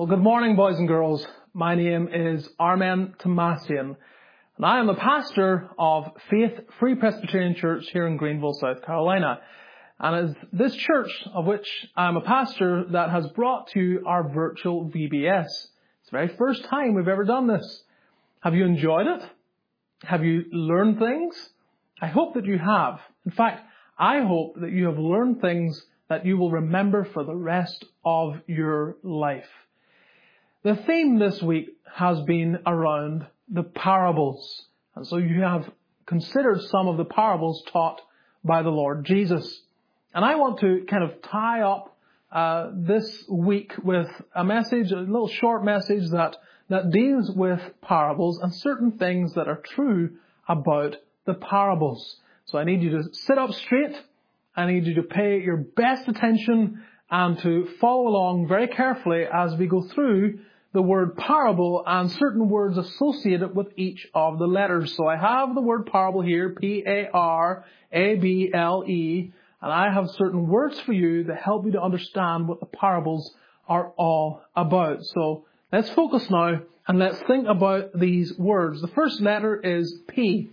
Well, good morning, boys and girls. My name is Armen Tomasian, and I am the pastor of Faith Free Presbyterian Church here in Greenville, South Carolina. And it's this church of which I'm a pastor that has brought to you our virtual V B S. It's the very first time we've ever done this. Have you enjoyed it? Have you learned things? I hope that you have. In fact, I hope that you have learned things that you will remember for the rest of your life. The theme this week has been around the parables. And so you have considered some of the parables taught by the Lord Jesus. And I want to kind of tie up uh, this week with a message, a little short message that, that deals with parables and certain things that are true about the parables. So I need you to sit up straight. I need you to pay your best attention and to follow along very carefully as we go through the word parable and certain words associated with each of the letters. So I have the word parable here, P A R A B L E, and I have certain words for you that help you to understand what the parables are all about. So let's focus now and let's think about these words. The first letter is P.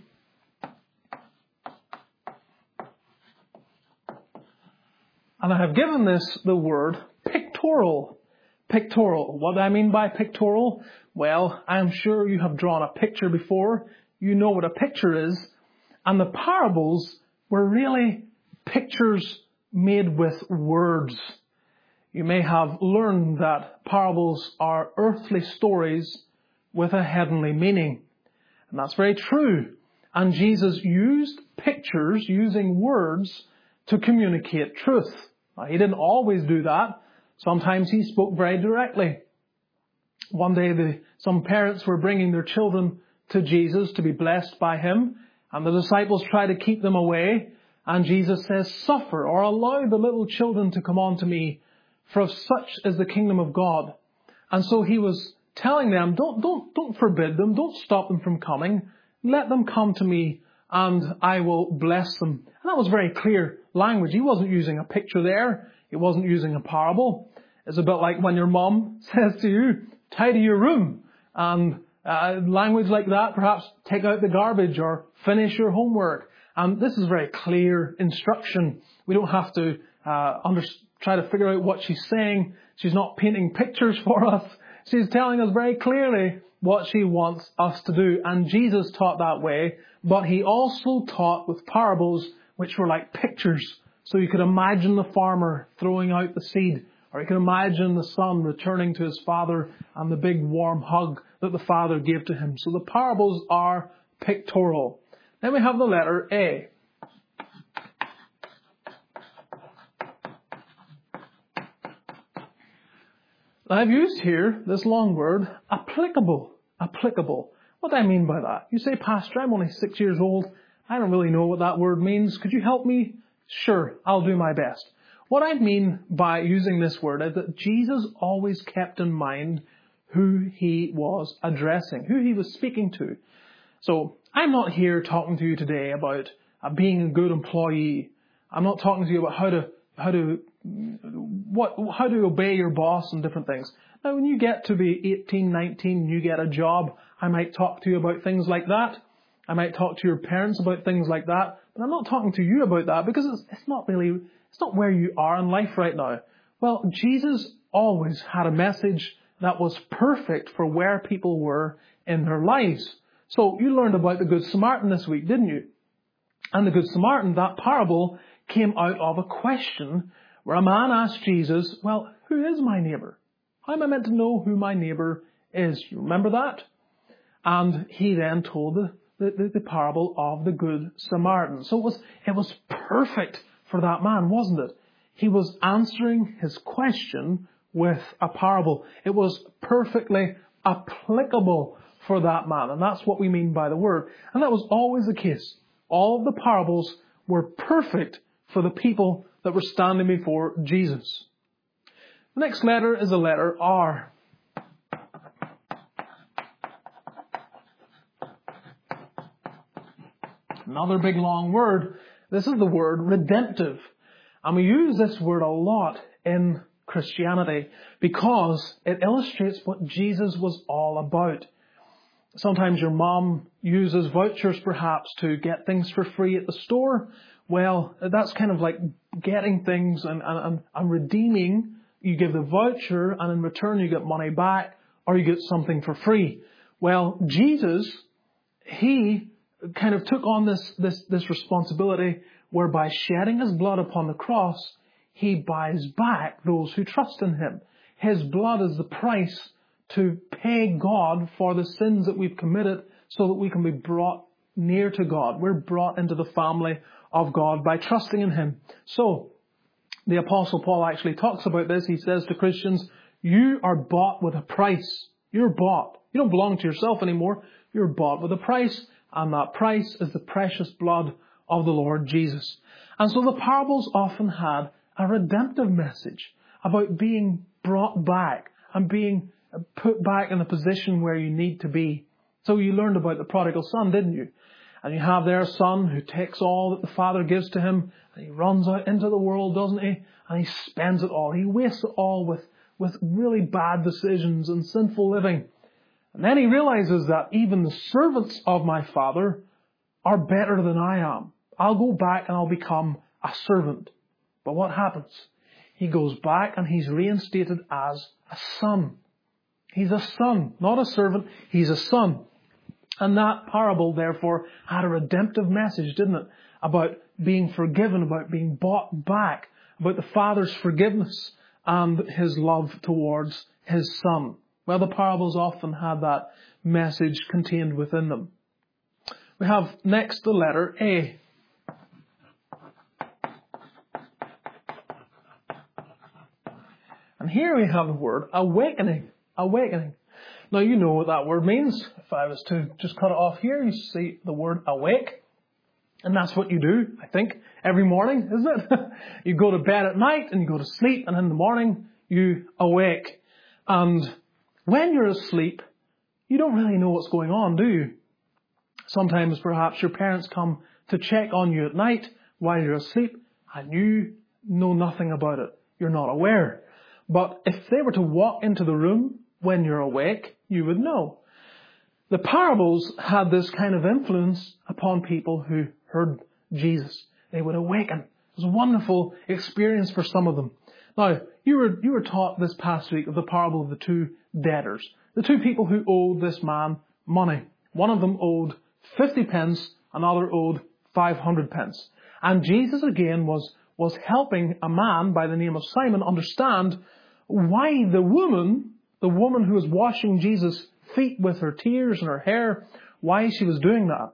And I have given this the word pictorial. Pictorial. What do I mean by pictorial? Well, I'm sure you have drawn a picture before. You know what a picture is. And the parables were really pictures made with words. You may have learned that parables are earthly stories with a heavenly meaning. And that's very true. And Jesus used pictures, using words, to communicate truth. Now, he didn't always do that. Sometimes he spoke very directly. One day, the, some parents were bringing their children to Jesus to be blessed by him, and the disciples tried to keep them away. And Jesus says, "Suffer or allow the little children to come unto me, for of such is the kingdom of God." And so he was telling them, don't, don't, don't forbid them, don't stop them from coming. Let them come to me, and I will bless them. And that was very clear language. He wasn't using a picture there. He wasn't using a parable. It's a bit like when your mum says to you, tidy your room. And uh, language like that, perhaps take out the garbage or finish your homework. And this is very clear instruction. We don't have to uh, under, try to figure out what she's saying. She's not painting pictures for us. She's telling us very clearly what she wants us to do. And Jesus taught that way, but he also taught with parables which were like pictures. So you could imagine the farmer throwing out the seed, or you can imagine the son returning to his father and the big warm hug that the father gave to him. So the parables are pictorial. Then we have the letter A. I've used here this long word, applicable. Applicable. What do I mean by that? You say, "Pastor, I'm only six years old. I don't really know what that word means. Could you help me?" Sure, I'll do my best. What I mean by using this word is that Jesus always kept in mind who he was addressing, who he was speaking to. So I'm not here talking to you today about uh, being a good employee. I'm not talking to you about how to how to what how to obey your boss and different things. Now, when you get to be eighteen, nineteen, you get a job, I might talk to you about things like that. I might talk to your parents about things like that. But I'm not talking to you about that because it's, it's not really, it's not where you are in life right now. Well, Jesus always had a message that was perfect for where people were in their lives. So you learned about the Good Samaritan this week, didn't you? And the Good Samaritan, that parable, came out of a question where a man asked Jesus, well, who is my neighbour? How am I meant to know who my neighbour is? You remember that? And he then told the, the, the parable of the Good Samaritan. So it was, it was perfect for that man, wasn't it? He was answering his question with a parable. It was perfectly applicable for that man. And that's what we mean by the word. And that was always the case. All of the parables were perfect for the people that were standing before Jesus. The next letter is the letter R. Another big long word. This is the word redemptive. And we use this word a lot in Christianity because it illustrates what Jesus was all about. Sometimes your mom uses vouchers perhaps to get things for free at the store. Well, that's kind of like getting things and, and, and redeeming. You give the voucher and in return you get money back or you get something for free. Well, Jesus, he kind of took on this, this, this responsibility whereby shedding his blood upon the cross, he buys back those who trust in him. His blood is the price to pay God for the sins that we've committed so that we can be brought near to God. We're brought into the family of God by trusting in him. So, the Apostle Paul actually talks about this. He says to Christians, you are bought with a price. You're bought. You don't belong to yourself anymore. You're bought with a price. And that price is the precious blood of the Lord Jesus. And so the parables often had a redemptive message about being brought back and being put back in a position where you need to be. So you learned about the prodigal son, didn't you? And you have there a son who takes all that the father gives to him and he runs out into the world, doesn't he? And he spends it all. He wastes it all with, with really bad decisions and sinful living. And then he realizes that even the servants of my father are better than I am. I'll go back and I'll become a servant. But what happens? He goes back and he's reinstated as a son. He's a son, not a servant. He's a son. And that parable, therefore, had a redemptive message, didn't it? About being forgiven, about being bought back, about the Father's forgiveness and his love towards his Son. Well, the parables often had that message contained within them. We have next the letter A. And here we have the word awakening. Awakening. Now, you know what that word means. If I was to just cut it off here, you see the word awake. And that's what you do, I think, every morning, isn't it? You go to bed at night and you go to sleep, and in the morning you awake. And when you're asleep, you don't really know what's going on, do you? Sometimes perhaps your parents come to check on you at night while you're asleep, and you know nothing about it. You're not aware. But if they were to walk into the room when you're awake, you would know. The parables had this kind of influence upon people who heard Jesus. They would awaken. It was a wonderful experience for some of them. Now, you were, you were taught this past week of the parable of the two debtors. The two people who owed this man money. One of them owed fifty pence, another owed five hundred pence. And Jesus again was, was helping a man by the name of Simon understand why the woman, the woman who was washing Jesus' feet with her tears and her hair, why she was doing that.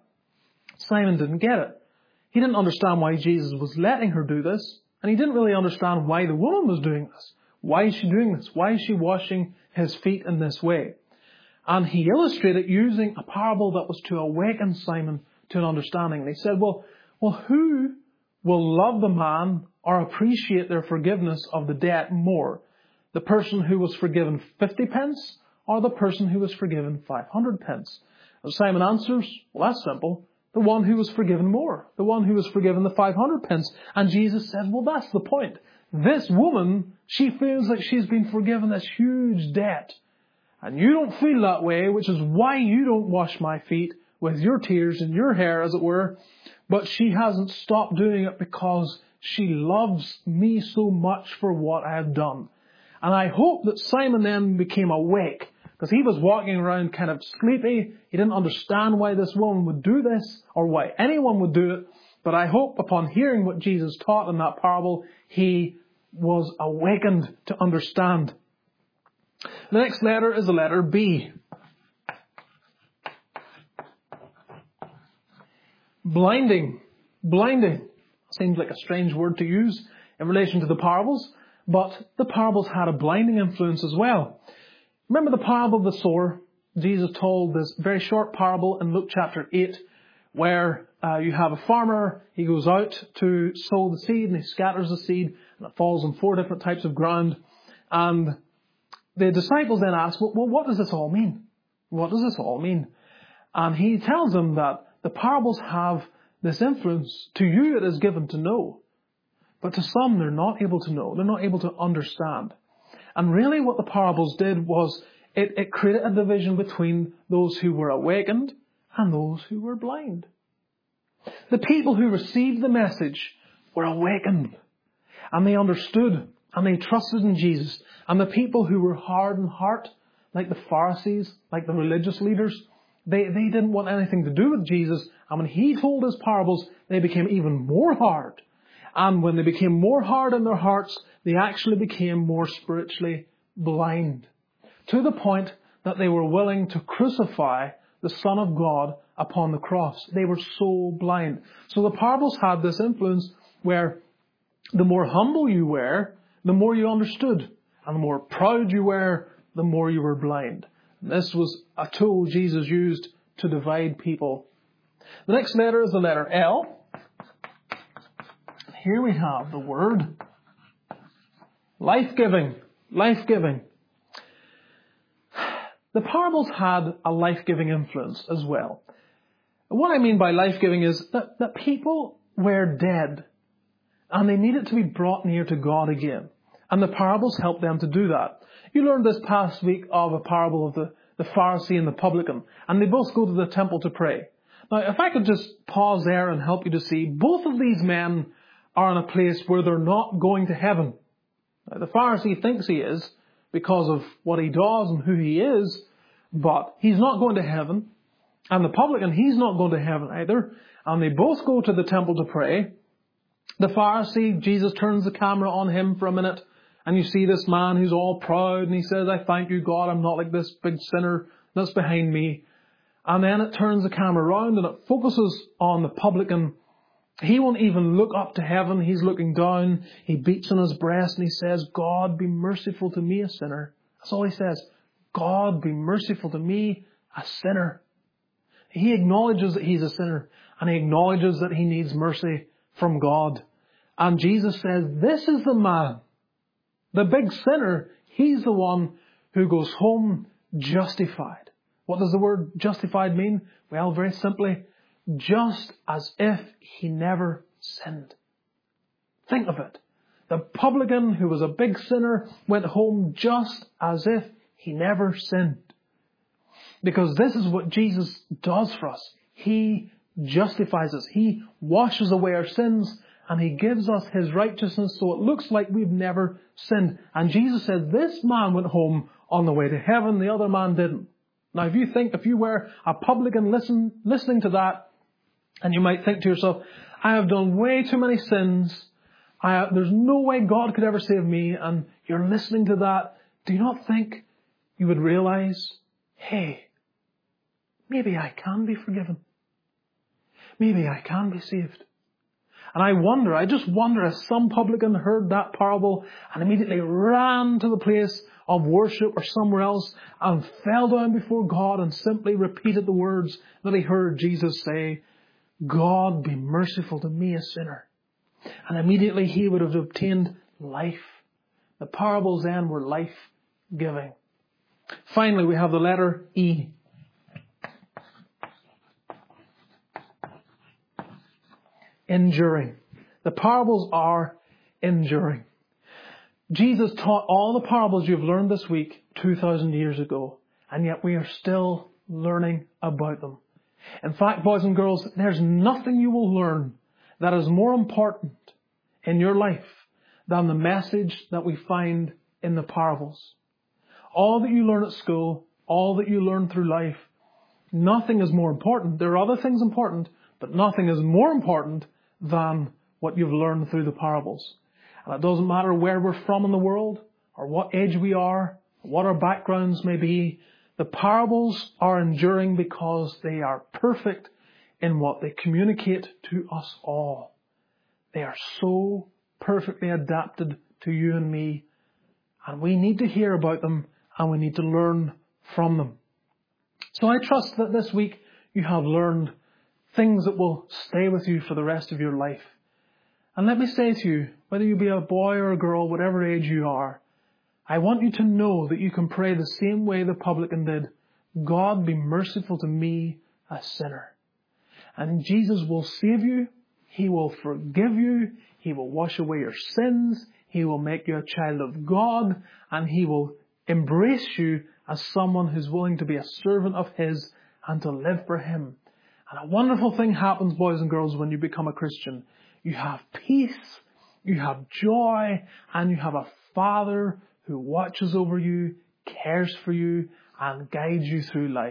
Simon didn't get it. He didn't understand why Jesus was letting her do this. And he didn't really understand why the woman was doing this. Why is she doing this? Why is she washing his feet in this way? And he illustrated using a parable that was to awaken Simon to an understanding. And he said, well, well, who will love the man or appreciate their forgiveness of the debt more? The person who was forgiven fifty pence or the person who was forgiven five hundred pence? And Simon answers, well, that's simple. The one who was forgiven more. The one who was forgiven the five hundred pence. And Jesus said, well, that's the point. This woman, she feels like she's been forgiven this huge debt. And you don't feel that way, which is why you don't wash my feet with your tears and your hair, as it were. But she hasn't stopped doing it because she loves me so much for what I have done. And I hope that Simon then became awake, because he was walking around kind of sleepy. He didn't understand why this woman would do this or why anyone would do it. But I hope upon hearing what Jesus taught in that parable, he was awakened to understand. The next letter is the letter B. Blinding. Blinding. Seems like a strange word to use in relation to the parables, but the parables had a blinding influence as well. Remember the parable of the sower? Jesus told this very short parable in Luke chapter eight, where uh, you have a farmer. He goes out to sow the seed and he scatters the seed, and it falls on four different types of ground. And the disciples then ask, well, well, what does this all mean? What does this all mean? And he tells them that the parables have this influence. To you it is given to know, but to some they're not able to know. They're not able to understand. And really what the parables did was it, it created a division between those who were awakened and those who were blind. The people who received the message were awakened, and they understood, and they trusted in Jesus. And the people who were hard in heart, like the Pharisees, like the religious leaders, they, they didn't want anything to do with Jesus. And when he told his parables, they became even more hard. And when they became more hard in their hearts, they actually became more spiritually blind, to the point that they were willing to crucify the Son of God upon the cross. They were so blind. So the parables had this influence where the more humble you were, the more you understood. And the more proud you were, the more you were blind. This was a tool Jesus used to divide people. The next letter is the letter L. Here we have the word life-giving. Life-giving. The parables had a life-giving influence as well. What I mean by life-giving is that, that people were dead and they needed to be brought near to God again. And the parables helped them to do that. You learned this past week of a parable of the, the Pharisee and the publican, and they both go to the temple to pray. Now, if I could just pause there and help you to see, both of these men are in a place where they're not going to heaven. Now, the Pharisee thinks he is because of what he does and who he is, but he's not going to heaven. And the publican, he's not going to heaven either. And they both go to the temple to pray. The Pharisee, Jesus turns the camera on him for a minute, and you see this man who's all proud, and he says, I thank you, God, I'm not like this big sinner that's behind me. And then it turns the camera around and it focuses on the publican. He won't even look up to heaven. He's looking down. He beats on his breast and he says, God, be merciful to me, a sinner. That's all he says. God, be merciful to me, a sinner. He acknowledges that he's a sinner, and he acknowledges that he needs mercy from God. And Jesus says, this is the man, the big sinner. He's the one who goes home justified. What does the word justified mean? Well, very simply, just as if he never sinned. Think of it. The publican, who was a big sinner, went home just as if he never sinned. Because this is what Jesus does for us. He justifies us. He washes away our sins, and he gives us his righteousness so it looks like we've never sinned. And Jesus said this man went home on the way to heaven, the other man didn't. Now, if you think, if you were a publican listen, listening to that, and you might think to yourself, I have done way too many sins. I, there's no way God could ever save me. And you're listening to that. Do you not think you would realize, hey, maybe I can be forgiven. Maybe I can be saved. And I wonder, I just wonder if some publican heard that parable and immediately ran to the place of worship or somewhere else and fell down before God and simply repeated the words that he heard Jesus say, God, be merciful to me, a sinner. And immediately he would have obtained life. The parables then were life-giving. Finally, we have the letter E. Enduring. The parables are enduring. Jesus taught all the parables you've learned this week two thousand years ago, and yet we are still learning about them. In fact, boys and girls, there's nothing you will learn that is more important in your life than the message that we find in the parables. All that you learn at school, all that you learn through life, nothing is more important. There are other things important, but nothing is more important than what you've learned through the parables. And it doesn't matter where we're from in the world, or what age we are, or what our backgrounds may be. The parables are enduring because they are perfect in what they communicate to us all. They are so perfectly adapted to you and me, and we need to hear about them, and we need to learn from them. So I trust that this week you have learned things that will stay with you for the rest of your life. And let me say to you, whether you be a boy or a girl, whatever age you are, I want you to know that you can pray the same way the publican did. God, be merciful to me, a sinner. And Jesus will save you. He will forgive you. He will wash away your sins. He will make you a child of God, and He will embrace you as someone who's willing to be a servant of His and to live for Him. And a wonderful thing happens, boys and girls, when you become a Christian. You have peace, you have joy, and you have a Father who watches over you, cares for you, and guides you through life.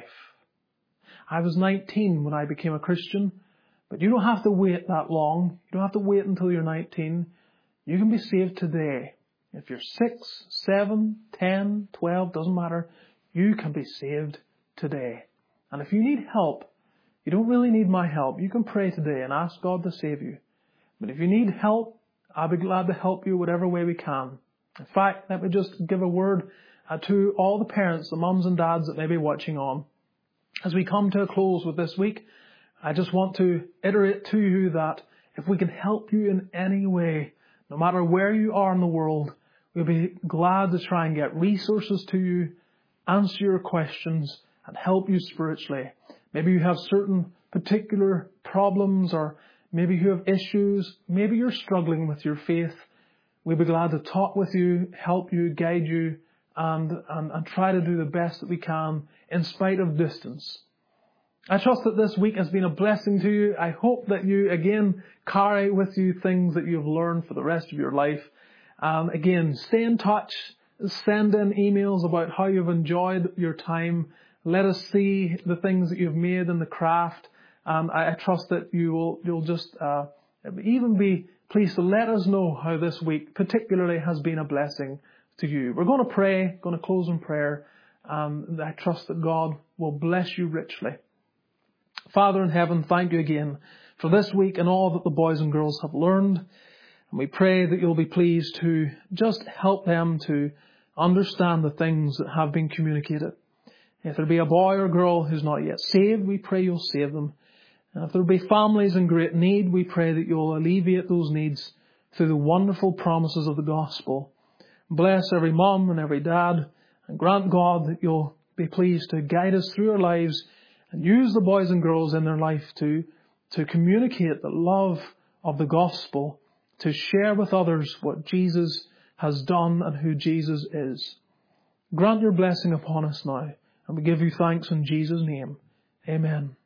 I was nineteen when I became a Christian, but you don't have to wait that long. You don't have to wait until you're nineteen. You can be saved today. If you're six, seven, ten, twelve, doesn't matter. You can be saved today. And if you need help, you don't really need my help. You can pray today and ask God to save you. But if you need help, I'll be glad to help you whatever way we can. In fact, let me just give a word uh, to all the parents, the mums and dads that may be watching on. As we come to a close with this week, I just want to iterate to you that if we can help you in any way, no matter where you are in the world, we'll be glad to try and get resources to you, answer your questions, and help you spiritually. Maybe you have certain particular problems, or maybe you have issues. Maybe you're struggling with your faith. We'll be glad to talk with you, help you, guide you, and, and, and try to do the best that we can in spite of distance. I trust that this week has been a blessing to you. I hope that you, again, carry with you things that you've learned for the rest of your life. Um, again, stay in touch. Send in emails about how you've enjoyed your time. Let us see the things that you've made in the craft. Um, I, I trust that you will, you'll just uh, even be pleased to let us know how this week particularly has been a blessing to you. We're going to pray, going to close in prayer. Um, I trust that God will bless you richly. Father in heaven, thank you again for this week and all that the boys and girls have learned. And we pray that you'll be pleased to just help them to understand the things that have been communicated. If there be a boy or girl who's not yet saved, we pray you'll save them. And if there be families in great need, we pray that you'll alleviate those needs through the wonderful promises of the gospel. Bless every mum and every dad, and grant, God, that you'll be pleased to guide us through our lives and use the boys and girls in their life to, to communicate the love of the gospel, to share with others what Jesus has done and who Jesus is. Grant your blessing upon us now, and we give you thanks in Jesus' name. Amen.